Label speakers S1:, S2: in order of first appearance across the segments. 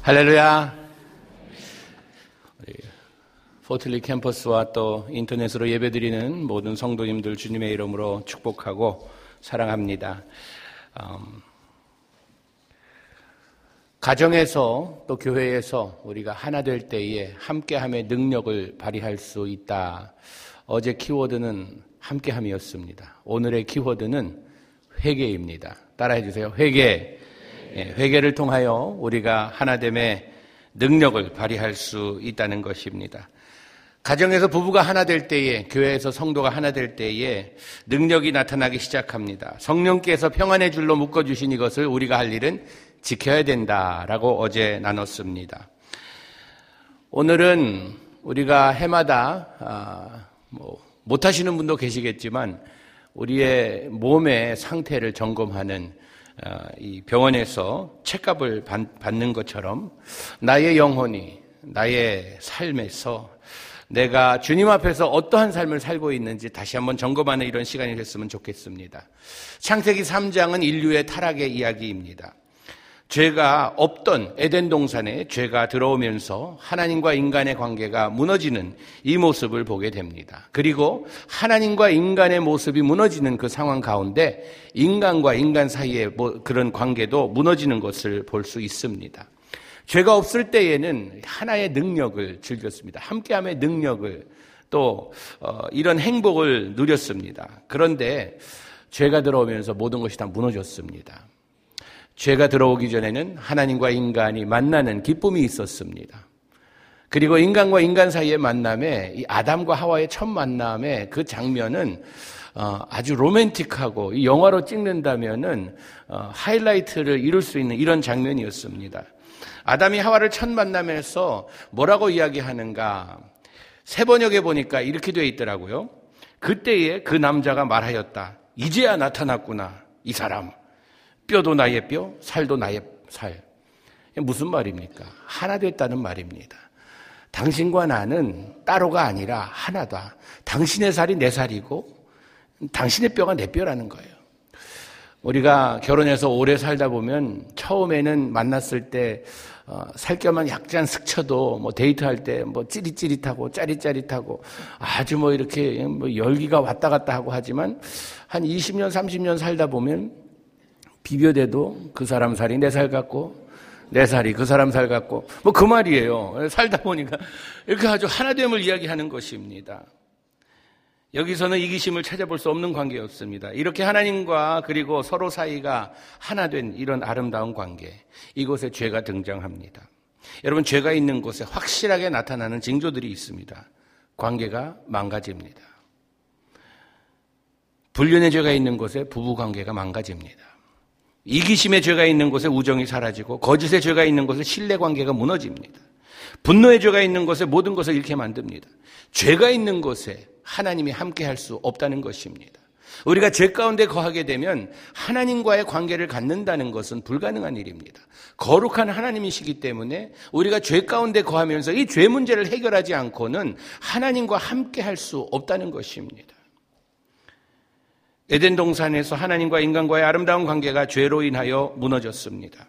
S1: 할렐루야. 포틀리 캠퍼스와 또 인터넷으로 예배드리는 모든 성도님들 주님의 이름으로 축복하고 사랑합니다. 가정에서 또 교회에서 우리가 하나 될 때에 함께함의 능력을 발휘할 수 있다. 어제 키워드는 함께함이었습니다. 오늘의 키워드는 회개입니다. 따라해 주세요. 회개. 회개를 통하여 우리가 하나됨의 능력을 발휘할 수 있다는 것입니다. 가정에서 부부가 하나 될 때에, 교회에서 성도가 하나 될 때에 능력이 나타나기 시작합니다. 성령께서 평안의 줄로 묶어주신 이것을 우리가 할 일은 지켜야 된다라고 어제 나눴습니다. 오늘은 우리가 해마다 못하시는 분도 계시겠지만 우리의 몸의 상태를 점검하는 이 병원에서 책값을 받는 것처럼 나의 영혼이 나의 삶에서 내가 주님 앞에서 어떠한 삶을 살고 있는지 다시 한번 점검하는 이런 시간이 됐으면 좋겠습니다. 창세기 3장은 인류의 타락의 이야기입니다. 죄가 없던 에덴 동산에 죄가 들어오면서 하나님과 인간의 관계가 무너지는 이 모습을 보게 됩니다. 그리고 하나님과 인간의 모습이 무너지는 그 상황 가운데 인간과 인간 사이의 그런 관계도 무너지는 것을 볼 수 있습니다. 죄가 없을 때에는 하나의 능력을 즐겼습니다. 함께함의 능력을 또 이런 행복을 누렸습니다. 그런데 죄가 들어오면서 모든 것이 다 무너졌습니다. 죄가 들어오기 전에는 하나님과 인간이 만나는 기쁨이 있었습니다. 그리고 인간과 인간 사이의 만남에 이 아담과 하와의 첫 만남의 그 장면은 아주 로맨틱하고 이 영화로 찍는다면은 하이라이트를 이룰 수 있는 이런 장면이었습니다. 아담이 하와를 첫 만남에서 뭐라고 이야기하는가? 세번역에 보니까 이렇게 되어 있더라고요. 그때에 그 남자가 말하였다. 이제야 나타났구나, 이 사람. 뼈도 나의 뼈, 살도 나의 살. 무슨 말입니까? 하나 됐다는 말입니다. 당신과 나는 따로가 아니라 하나다. 당신의 살이 내 살이고 당신의 뼈가 내 뼈라는 거예요. 우리가 결혼해서 오래 살다 보면 처음에는 만났을 때 살결만 약간 스쳐도 데이트할 때 찌릿찌릿하고 짜릿짜릿하고 아주 이렇게 열기가 왔다 갔다 하고 하지만 한 20년, 30년 살다 보면 비벼대도 그 사람 살이 내 살 같고 내 살이 그 사람 살 같고 그 말이에요. 살다 보니까 이렇게 아주 하나됨을 이야기하는 것입니다. 여기서는 이기심을 찾아볼 수 없는 관계였습니다. 이렇게 하나님과 그리고 서로 사이가 하나 된 이런 아름다운 관계, 이곳에 죄가 등장합니다. 여러분, 죄가 있는 곳에 확실하게 나타나는 징조들이 있습니다. 관계가 망가집니다. 불륜의 죄가 있는 곳에 부부관계가 망가집니다. 이기심의 죄가 있는 곳에 우정이 사라지고 거짓의 죄가 있는 곳에 신뢰관계가 무너집니다. 분노의 죄가 있는 곳에 모든 것을 잃게 만듭니다. 죄가 있는 곳에 하나님이 함께할 수 없다는 것입니다. 우리가 죄 가운데 거하게 되면 하나님과의 관계를 갖는다는 것은 불가능한 일입니다. 거룩한 하나님이시기 때문에 우리가 죄 가운데 거하면서 이 죄 문제를 해결하지 않고는 하나님과 함께할 수 없다는 것입니다. 에덴 동산에서 하나님과 인간과의 아름다운 관계가 죄로 인하여 무너졌습니다.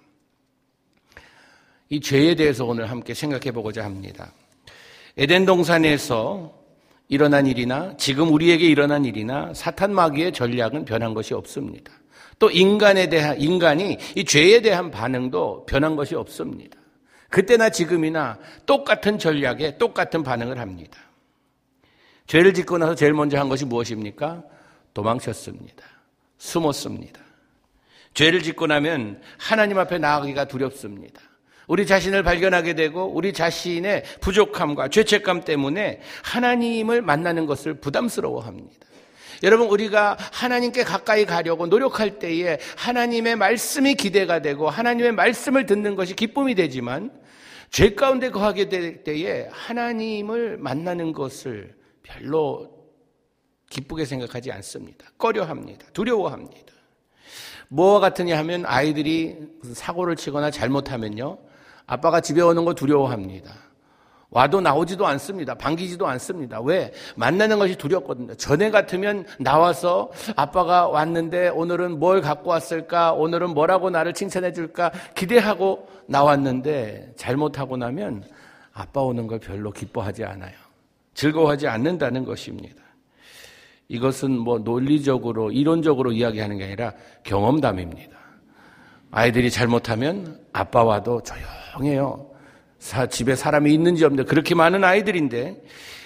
S1: 이 죄에 대해서 오늘 함께 생각해 보고자 합니다. 에덴 동산에서 일어난 일이나 지금 우리에게 일어난 일이나 사탄 마귀의 전략은 변한 것이 없습니다. 또 인간이 이 죄에 대한 반응도 변한 것이 없습니다. 그때나 지금이나 똑같은 전략에 똑같은 반응을 합니다. 죄를 짓고 나서 제일 먼저 한 것이 무엇입니까? 도망쳤습니다. 숨었습니다. 죄를 짓고 나면 하나님 앞에 나아가기가 두렵습니다. 우리 자신을 발견하게 되고 우리 자신의 부족함과 죄책감 때문에 하나님을 만나는 것을 부담스러워합니다. 여러분, 우리가 하나님께 가까이 가려고 노력할 때에 하나님의 말씀이 기대가 되고 하나님의 말씀을 듣는 것이 기쁨이 되지만 죄 가운데 거하게 될 때에 하나님을 만나는 것을 별로 기쁘게 생각하지 않습니다. 꺼려합니다. 두려워합니다. 뭐와 같으냐 하면 아이들이 사고를 치거나 잘못하면요, 아빠가 집에 오는 거 두려워합니다. 와도 나오지도 않습니다. 반기지도 않습니다. 왜? 만나는 것이 두렵거든요. 전에 같으면 나와서 아빠가 왔는데 오늘은 뭘 갖고 왔을까? 오늘은 뭐라고 나를 칭찬해 줄까? 기대하고 나왔는데 잘못하고 나면 아빠 오는 걸 별로 기뻐하지 않아요. 즐거워하지 않는다는 것입니다. 이것은 뭐 논리적으로, 이론적으로 이야기하는 게 아니라 경험담입니다. 아이들이 잘못하면 아빠와도 조용해요. 집에 사람이 있는지 없는지 그렇게 많은 아이들인데,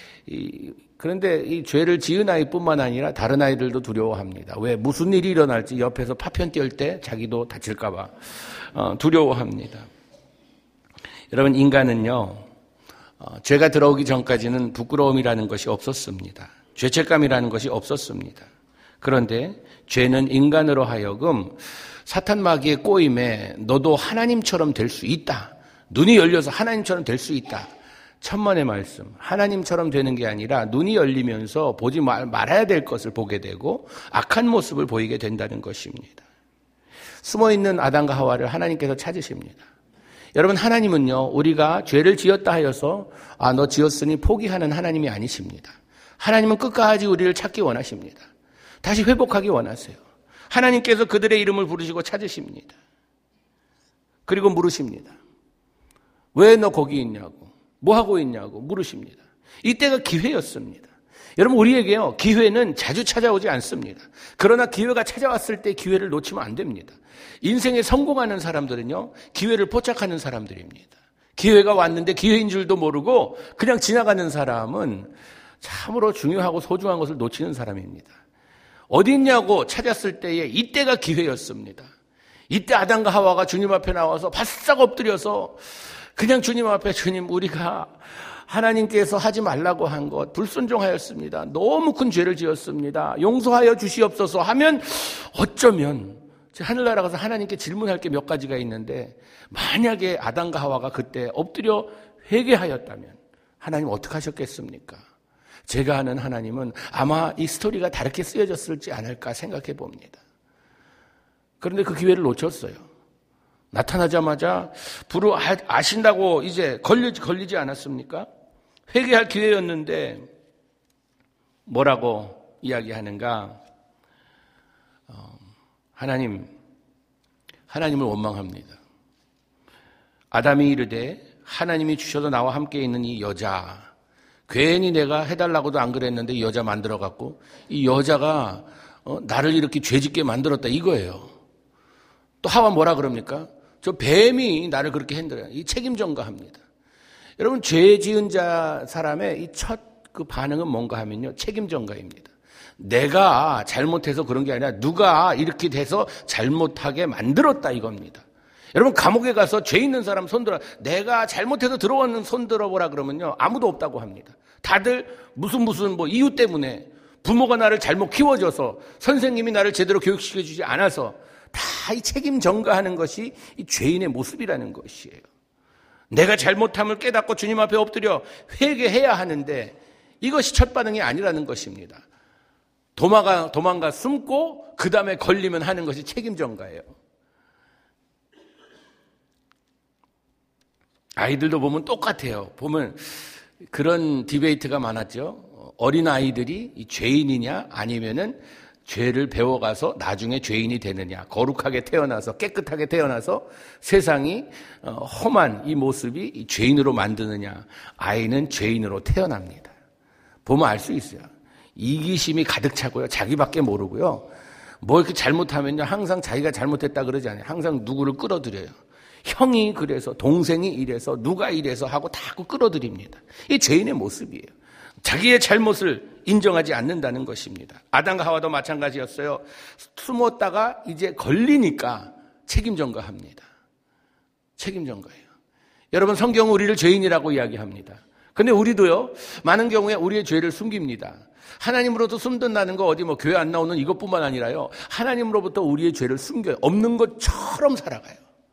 S1: 그런데 이 죄를 지은 아이뿐만 아니라 다른 아이들도 두려워합니다. 왜? 무슨 일이 일어날지 옆에서 파편 띄울 때 자기도 다칠까 봐 두려워합니다. 여러분, 인간은요, 죄가 들어오기 전까지는 부끄러움이라는 것이 없었습니다. 죄책감이라는 것이 없었습니다. 그런데 죄는 인간으로 하여금 사탄 마귀의 꼬임에 너도 하나님처럼 될 수 있다. 눈이 열려서 하나님처럼 될 수 있다. 천만의 말씀. 하나님처럼 되는 게 아니라 눈이 열리면서 보지 말아야 될 것을 보게 되고 악한 모습을 보이게 된다는 것입니다. 숨어있는 아담과 하와를 하나님께서 찾으십니다. 여러분, 하나님은요, 우리가 죄를 지었다 하여서 너 지었으니 포기하는 하나님이 아니십니다. 하나님은 끝까지 우리를 찾기 원하십니다. 다시 회복하기 원하세요. 하나님께서 그들의 이름을 부르시고 찾으십니다. 그리고 물으십니다. 왜 너 거기 있냐고, 뭐 하고 있냐고 물으십니다. 이때가 기회였습니다. 여러분, 우리에게요, 기회는 자주 찾아오지 않습니다. 그러나 기회가 찾아왔을 때 기회를 놓치면 안 됩니다. 인생에 성공하는 사람들은요, 기회를 포착하는 사람들입니다. 기회가 왔는데 기회인 줄도 모르고 그냥 지나가는 사람은 참으로 중요하고 소중한 것을 놓치는 사람입니다. 어디 있냐고 찾았을 때에 이때가 기회였습니다. 이때 아담과 하와가 주님 앞에 나와서 바싹 엎드려서 그냥 주님 앞에, 주님, 우리가 하나님께서 하지 말라고 한 것 불순종하였습니다. 너무 큰 죄를 지었습니다. 용서하여 주시옵소서 하면 어쩌면 하늘나라 가서 하나님께 질문할 게 몇 가지가 있는데, 만약에 아담과 하와가 그때 엎드려 회개하였다면 하나님 어떻게 하셨겠습니까? 제가 아는 하나님은 아마 이 스토리가 다르게 쓰여졌을지 않을까 생각해 봅니다. 그런데 그 기회를 놓쳤어요. 나타나자마자 불을 아신다고 이제 걸리지 않았습니까? 회개할 기회였는데 뭐라고 이야기하는가? 하나님을 원망합니다. 아담이 이르되 하나님이 주셔서 나와 함께 있는 이 여자, 괜히 내가 해달라고도 안 그랬는데 이 여자 만들어갖고 이 여자가 나를 이렇게 죄짓게 만들었다 이거예요. 또 하와 뭐라 그럽니까? 저 뱀이 나를 그렇게 흔들어요. 이 책임 전가합니다. 여러분, 죄 지은 사람의 이 첫 그 반응은 뭔가 하면요, 책임 전가입니다. 내가 잘못해서 그런 게 아니라 누가 이렇게 돼서 잘못하게 만들었다 이겁니다. 여러분, 감옥에 가서 죄 있는 사람 손들어, 내가 잘못해서 들어왔는 손 들어보라 그러면요, 아무도 없다고 합니다. 다들 무슨 뭐 이유 때문에, 부모가 나를 잘못 키워줘서, 선생님이 나를 제대로 교육시켜주지 않아서, 다 이 책임 전가하는 것이 이 죄인의 모습이라는 것이에요. 내가 잘못함을 깨닫고 주님 앞에 엎드려 회개해야 하는데 이것이 첫 반응이 아니라는 것입니다. 도망가 숨고 그 다음에 걸리면 하는 것이 책임 전가예요. 아이들도 보면 똑같아요. 보면 그런 디베이트가 많았죠. 어린 아이들이 이 죄인이냐 아니면은 죄를 배워가서 나중에 죄인이 되느냐, 거룩하게 태어나서 깨끗하게 태어나서 세상이 험한 이 모습이 이 죄인으로 만드느냐. 아이는 죄인으로 태어납니다. 보면 알 수 있어요. 이기심이 가득 차고요, 자기밖에 모르고요, 뭐 이렇게 잘못하면요 항상 자기가 잘못했다 그러지 않아요. 항상 누구를 끌어들여요. 형이 그래서, 동생이 이래서, 누가 이래서 하고 다 끌어들입니다. 이게 죄인의 모습이에요. 자기의 잘못을 인정하지 않는다는 것입니다. 아담과 하와도 마찬가지였어요. 숨었다가 이제 걸리니까 책임 전가합니다. 책임 전가예요. 여러분, 성경은 우리를 죄인이라고 이야기합니다. 근데 우리도요, 많은 경우에 우리의 죄를 숨깁니다. 하나님으로부터 숨든다는 거 어디 뭐 교회 안 나오는 이것뿐만 아니라요, 하나님으로부터 우리의 죄를 숨겨요. 없는 것처럼 살아가요.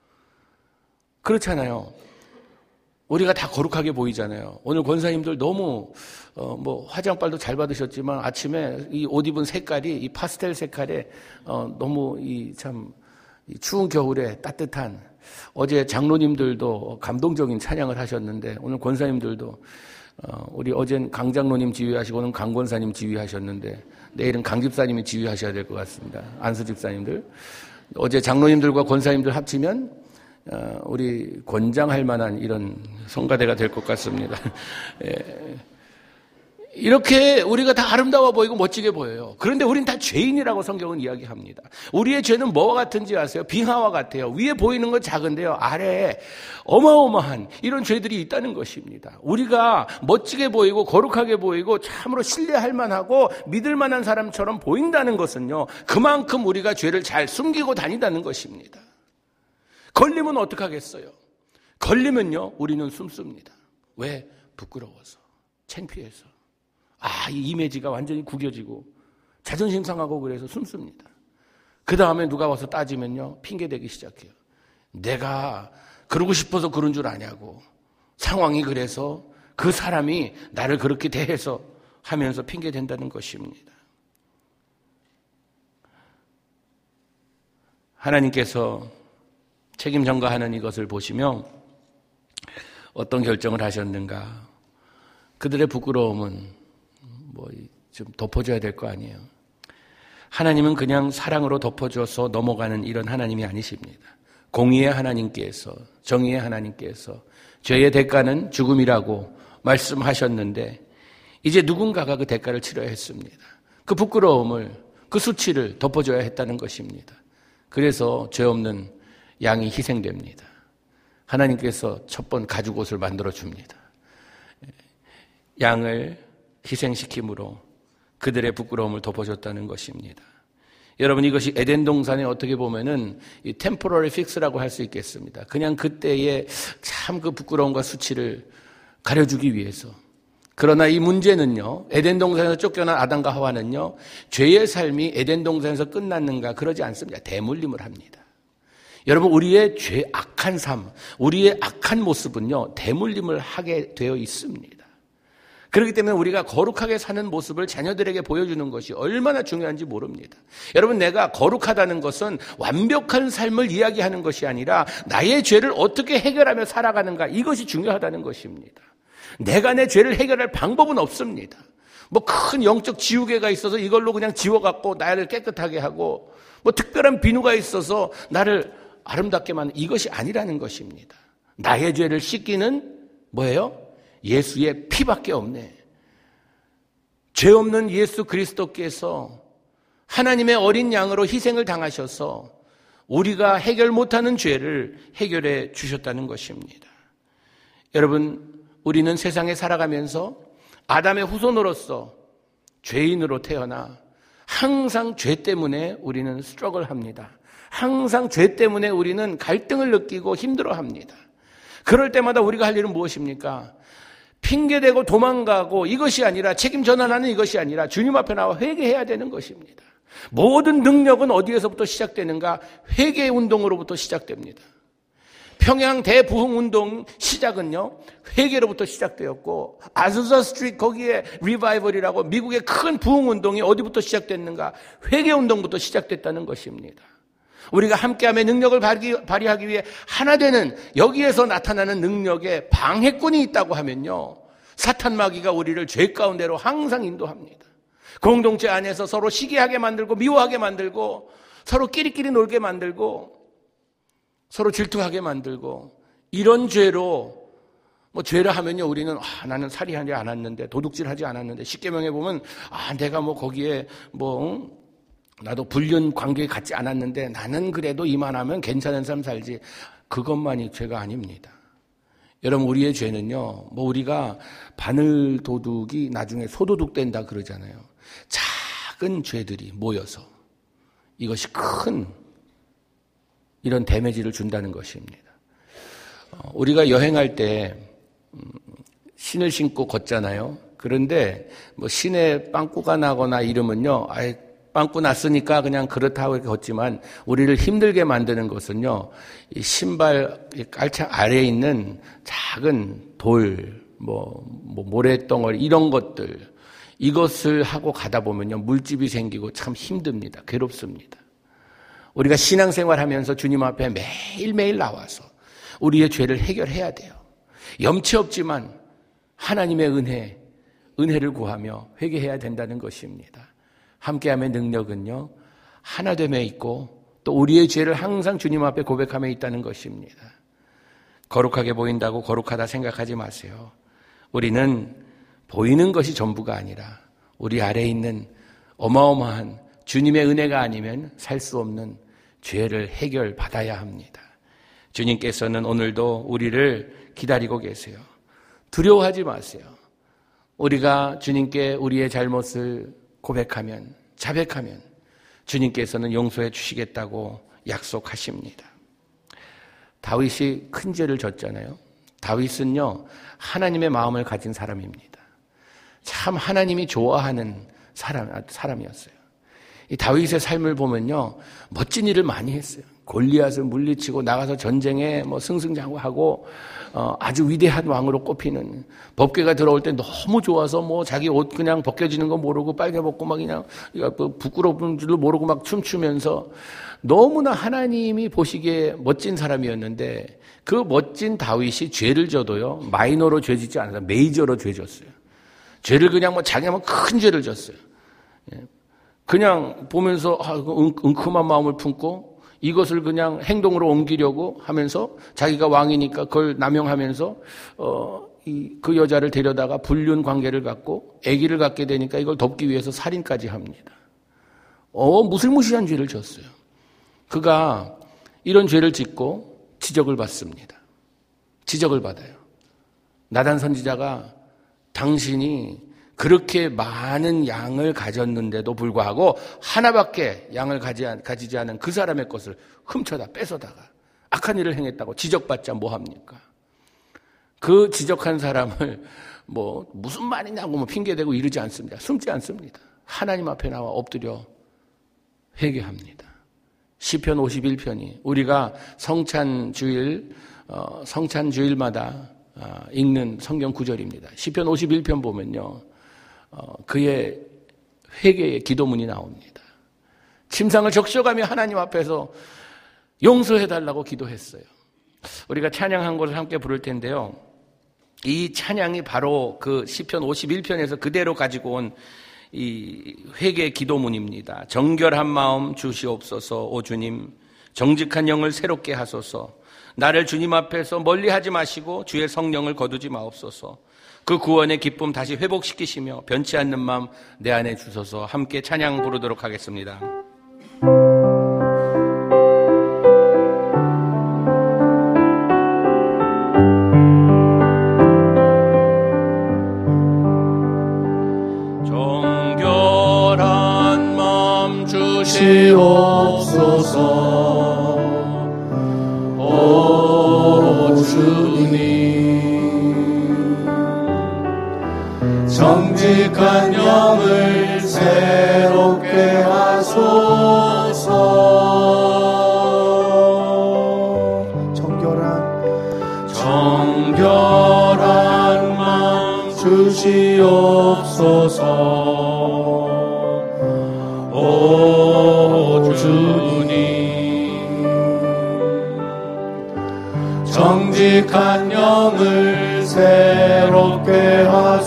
S1: 그렇잖아요. 우리가 다 거룩하게 보이잖아요. 오늘 권사님들 너무 화장빨도 잘 받으셨지만 아침에 이 옷 입은 색깔이 이 파스텔 색깔에 너무 참 이 추운 겨울에 따뜻한, 어제 장로님들도 감동적인 찬양을 하셨는데, 오늘 권사님들도 우리 어젠 강 장로님 지휘하시고 오늘 강 권사님 지휘하셨는데, 내일은 강 집사님이 지휘하셔야 될 것 같습니다. 안수 집사님들. 어제 장로님들과 권사님들 합치면 우리 권장할 만한 이런 성가대가 될 것 같습니다. 이렇게 우리가 다 아름다워 보이고 멋지게 보여요. 그런데 우린 다 죄인이라고 성경은 이야기합니다. 우리의 죄는 뭐와 같은지 아세요? 빙하와 같아요. 위에 보이는 건 작은데요, 아래에 어마어마한 이런 죄들이 있다는 것입니다. 우리가 멋지게 보이고 거룩하게 보이고 참으로 신뢰할 만하고 믿을 만한 사람처럼 보인다는 것은요, 그만큼 우리가 죄를 잘 숨기고 다닌다는 것입니다. 걸리면 어떡하겠어요? 걸리면요, 우리는 숨습니다. 왜? 부끄러워서, 창피해서. 이 이미지가 완전히 구겨지고 자존심 상하고 그래서 숨습니다. 그 다음에 누가 와서 따지면요, 핑계대기 시작해요. 내가 그러고 싶어서 그런 줄 아냐고, 상황이 그래서 그 사람이 나를 그렇게 대해서 하면서 핑계댄다는 것입니다. 하나님께서 책임 전가하는 이것을 보시며 어떤 결정을 하셨는가? 그들의 부끄러움은 좀 덮어줘야 될 거 아니에요. 하나님은 그냥 사랑으로 덮어줘서 넘어가는 이런 하나님이 아니십니다. 공의의 하나님께서, 정의의 하나님께서 죄의 대가는 죽음이라고 말씀하셨는데, 이제 누군가가 그 대가를 치러야 했습니다. 그 부끄러움을, 그 수치를 덮어줘야 했다는 것입니다. 그래서 죄 없는 양이 희생됩니다. 하나님께서 첫 번 가죽옷을 만들어줍니다. 양을 희생시킴으로 그들의 부끄러움을 덮어줬다는 것입니다. 여러분, 이것이 에덴 동산에 어떻게 보면은 이 temporary fix라고 할 수 있겠습니다. 그냥 그때의 참 그 부끄러움과 수치를 가려주기 위해서. 그러나 이 문제는요, 에덴 동산에서 쫓겨난 아담과 하와는요, 죄의 삶이 에덴 동산에서 끝났는가? 그러지 않습니다. 대물림을 합니다. 여러분, 우리의 악한 삶, 우리의 악한 모습은요, 대물림을 하게 되어 있습니다. 그렇기 때문에 우리가 거룩하게 사는 모습을 자녀들에게 보여주는 것이 얼마나 중요한지 모릅니다. 여러분, 내가 거룩하다는 것은 완벽한 삶을 이야기하는 것이 아니라 나의 죄를 어떻게 해결하며 살아가는가, 이것이 중요하다는 것입니다. 내가 내 죄를 해결할 방법은 없습니다. 큰 영적 지우개가 있어서 이걸로 그냥 지워갖고 나를 깨끗하게 하고, 특별한 비누가 있어서 나를 아름답게 만든, 이것이 아니라는 것입니다. 나의 죄를 씻기는 뭐예요? 예수의 피밖에 없네. 죄 없는 예수 그리스도께서 하나님의 어린 양으로 희생을 당하셔서 우리가 해결 못하는 죄를 해결해 주셨다는 것입니다. 여러분, 우리는 세상에 살아가면서 아담의 후손으로서 죄인으로 태어나 항상 죄 때문에 우리는 스트러글합니다. 항상 죄 때문에 우리는 갈등을 느끼고 힘들어합니다. 그럴 때마다 우리가 할 일은 무엇입니까? 핑계대고 도망가고, 이것이 아니라, 책임 전환하는 이것이 아니라 주님 앞에 나와 회개해야 되는 것입니다. 모든 능력은 어디에서부터 시작되는가? 회개 운동으로부터 시작됩니다. 평양 대부흥 운동 시작은요, 회개로부터 시작되었고, 아zusa 스트리트 거기에 리바이벌이라고 미국의 큰 부흥 운동이 어디부터 시작됐는가? 회개 운동부터 시작됐다는 것입니다. 우리가 함께함의 능력을 발휘하기 위해 하나 되는, 여기에서 나타나는 능력에 방해꾼이 있다고 하면요, 사탄 마귀가 우리를 죄 가운데로 항상 인도합니다. 공동체 안에서 서로 시기하게 만들고 미워하게 만들고 서로 끼리끼리 놀게 만들고 서로 질투하게 만들고, 이런 죄로 죄를 하면요, 우리는 나는 살인하지 않았는데, 도둑질하지 않았는데, 십계명에 보면 내가 거기에 나도 불륜 관계에 갖지 않았는데 나는 그래도 이만하면 괜찮은 삶 살지. 그것만이 죄가 아닙니다. 여러분, 우리의 죄는요, 우리가 바늘 도둑이 나중에 소도둑 된다 그러잖아요. 작은 죄들이 모여서 이것이 큰 이런 데미지를 준다는 것입니다. 우리가 여행할 때 신을 신고 걷잖아요. 그런데 신에 빵꾸가 나거나 이러면요, 빵꾸 났으니까 그냥 그렇다고 이렇게 걷지만, 우리를 힘들게 만드는 것은요, 이 신발 깔창 아래에 있는 작은 돌, 모래덩어리, 이런 것들, 이것을 하고 가다 보면요, 물집이 생기고 참 힘듭니다. 괴롭습니다. 우리가 신앙생활하면서 주님 앞에 매일매일 나와서 우리의 죄를 해결해야 돼요. 염치 없지만 하나님의 은혜를 구하며 회개해야 된다는 것입니다. 함께함의 능력은요, 하나됨에 있고 또 우리의 죄를 항상 주님 앞에 고백함에 있다는 것입니다. 거룩하게 보인다고 거룩하다 생각하지 마세요. 우리는 보이는 것이 전부가 아니라 우리 아래에 있는 어마어마한 주님의 은혜가 아니면 살 수 없는 죄를 해결받아야 합니다. 주님께서는 오늘도 우리를 기다리고 계세요. 두려워하지 마세요. 우리가 주님께 우리의 잘못을 고백하면, 자백하면 주님께서는 용서해 주시겠다고 약속하십니다. 다윗이 큰 죄를 졌잖아요. 다윗은요, 하나님의 마음을 가진 사람입니다. 참 하나님이 좋아하는 사람이었어요. 이 다윗의 삶을 보면요, 멋진 일을 많이 했어요. 골리앗을 물리치고 나가서 전쟁에 승승장구하고 아주 위대한 왕으로 꼽히는, 법궤가 들어올 때 너무 좋아서 자기 옷 그냥 벗겨지는 거 모르고 빨개 벗고 막 그냥 부끄러운 줄도 모르고 막 춤추면서 너무나 하나님이 보시기에 멋진 사람이었는데, 그 멋진 다윗이 죄를 져도요, 마이너로 죄 짓지 않아서 메이저로 죄 졌어요. 죄를 그냥 자기가 큰 죄를 졌어요. 그냥 보면서 은큼한 마음을 품고 이것을 그냥 행동으로 옮기려고 하면서 자기가 왕이니까 그걸 남용하면서 그 여자를 데려다가 불륜 관계를 갖고 아기를 갖게 되니까 이걸 덮기 위해서 살인까지 합니다. 무시무시한 죄를 졌어요. 그가 이런 죄를 짓고 지적을 받습니다. 지적을 받아요. 나단 선지자가 당신이 그렇게 많은 양을 가졌는데도 불구하고 하나밖에 양을 가지지 않은 그 사람의 것을 훔쳐다 뺏어다가 악한 일을 행했다고 지적받자 뭐합니까? 그 지적한 사람을 무슨 말이냐고 핑계대고 이러지 않습니다. 숨지 않습니다. 하나님 앞에 나와 엎드려 회개합니다. 시편 51편이 우리가 성찬주일마다 읽는 성경 구절입니다. 시편 51편 보면요, 그의 회개의 기도문이 나옵니다. 침상을 적셔가며 하나님 앞에서 용서해달라고 기도했어요. 우리가 찬양한 것을 함께 부를 텐데요, 이 찬양이 바로 그 시편 51편에서 그대로 가지고 온 이 회개 기도문입니다. 정결한 마음 주시옵소서. 오 주님, 정직한 영을 새롭게 하소서. 나를 주님 앞에서 멀리하지 마시고 주의 성령을 거두지 마옵소서. 그 구원의 기쁨 다시 회복시키시며 변치 않는 마음 내 안에 주소서. 함께 찬양 부르도록 하겠습니다. 정결한 마음 주시옵소서. 오 주님, 정직한 영을 새롭게 하소서. 정결한 마음 주시옵소서. 오 주님, 정직한 영을 새롭게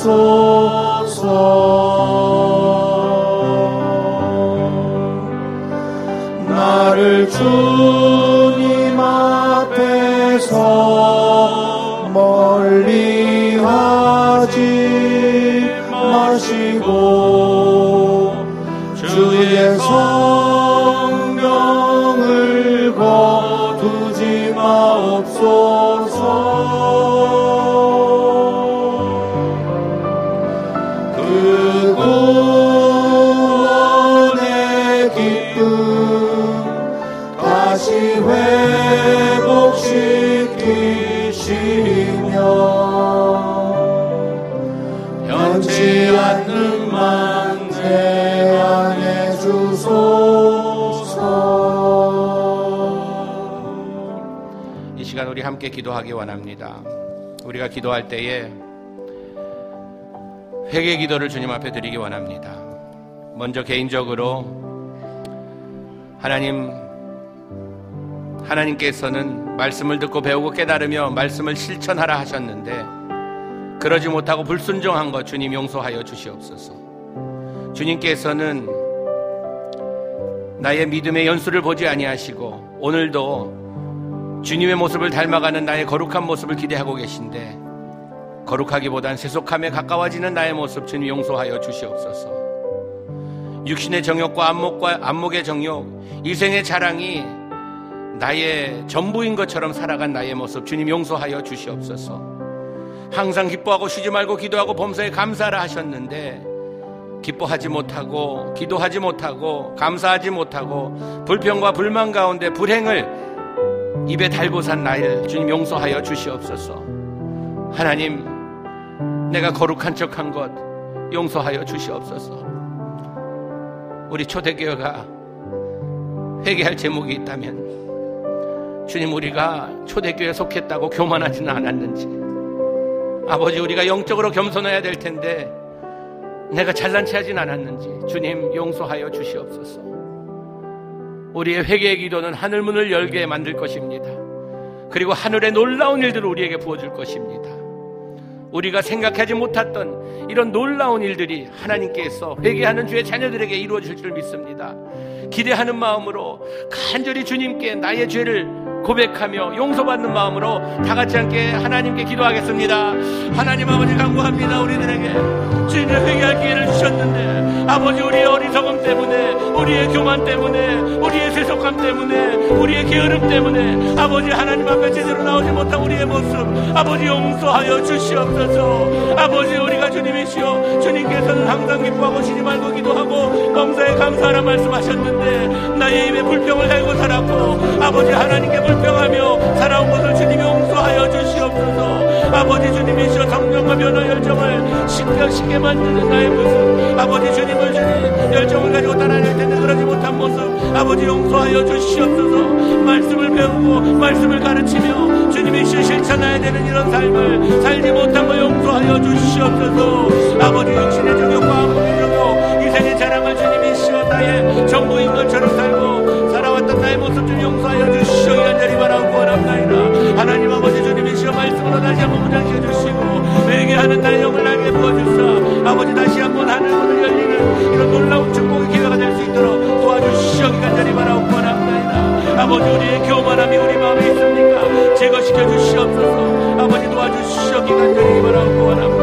S1: 하소서. 나를 주님 앞에서 멀리하지 마시고 주의 성령을 거두지 마옵소서. 그 구원의 기쁨 다시 회복시키시며 변치 않는 만 내 안에 주소서. 이 시간 우리 함께 기도하기 원합니다. 우리가 기도할 때에 회개 기도를 주님 앞에 드리기 원합니다. 먼저 개인적으로 하나님, 하나님께서는 말씀을 듣고 배우고 깨달으며 말씀을 실천하라 하셨는데 그러지 못하고 불순종한 것 주님 용서하여 주시옵소서. 주님께서는 나의 믿음의 연수를 보지 아니하시고 오늘도 주님의 모습을 닮아가는 나의 거룩한 모습을 기대하고 계신데 거룩하기보단 세속함에 가까워지는 나의 모습 주님 용서하여 주시옵소서. 육신의 정욕과 안목의 정욕, 이생의 자랑이 나의 전부인 것처럼 살아간 나의 모습 주님 용서하여 주시옵소서. 항상 기뻐하고 쉬지 말고 기도하고 범사에 감사하라 하셨는데 기뻐하지 못하고 기도하지 못하고 감사하지 못하고 불평과 불만 가운데 불행을 입에 달고 산 나를 주님 용서하여 주시옵소서. 하나님, 내가 거룩한 척한 것 용서하여 주시옵소서. 우리 초대교회가 회개할 제목이 있다면 주님, 우리가 초대교회에 속했다고 교만하지는 않았는지, 아버지, 우리가 영적으로 겸손해야 될 텐데 내가 잘난 체 하진 않았는지 주님 용서하여 주시옵소서. 우리의 회개의 기도는 하늘문을 열게 만들 것입니다. 그리고 하늘의 놀라운 일들을 우리에게 부어줄 것입니다. 우리가 생각하지 못했던 이런 놀라운 일들이 하나님께서 회개하는 주의 자녀들에게 이루어질 줄 믿습니다. 기대하는 마음으로 간절히 주님께 나의 죄를 고백하며 용서받는 마음으로 다 같이 함께 하나님께 기도하겠습니다. 하나님 아버지, 간구합니다. 우리들에게 주님의 회개할 기회를 주셨는데 아버지, 우리의 어리석음 때문에, 우리의 교만 때문에, 우리의 세속감 때문에, 우리의 게으름 때문에 아버지 하나님 앞에 제대로 나오지 못한 우리의 모습 아버지 용서하여 주시옵소서. 아버지, 우리가 주님이시여 주님께서는 항상 기뻐하고 쉬지 말고 기도하고 범사에 감사하라 말씀하셨는데 나의 입에 불평을 달고 살았고 아버지 하나님께 불평하며 살아온 것을 주님이 용서하여 주시옵소서. 아버지 주님이시여 성령과 면허 열정을 쉽게 만드는 나의 모습 아버지 주님을 주님 열정을 가지고 따라갈 텐데 그러지 못한 모습 아버지 용서하여 주시옵소서. 말씀을 배우고 말씀을 가르치며 주님이시여 실천해야 되는 이런 삶을 살지 못한 거 용서하여 주시옵소서. 아버지 육신의 정욕과 안목의 정욕, 이생의 자랑을 주님이시여 나의 전부인 것처럼 살고 살아왔던 나의 모습 좀 용서하여 주시오. 간절히 바라고 원합나이다. 하나님 아버지 주님이시여 말씀으로 다시 한번 무장시켜 주시고 회개하는 나의 영을 나에게 부어주사 아버지 다시 한번 하늘문을 열리는 이런 놀라운 축복의 기회가 될 수 있도록 도와주시오. 간절히 바라고 원합나이다. 아버지, 우리의 교만함이 우리 마음에 있습니까? 제거시켜 주시옵소서. 아버지 도와주시오. 간절히 바라고 원합니다.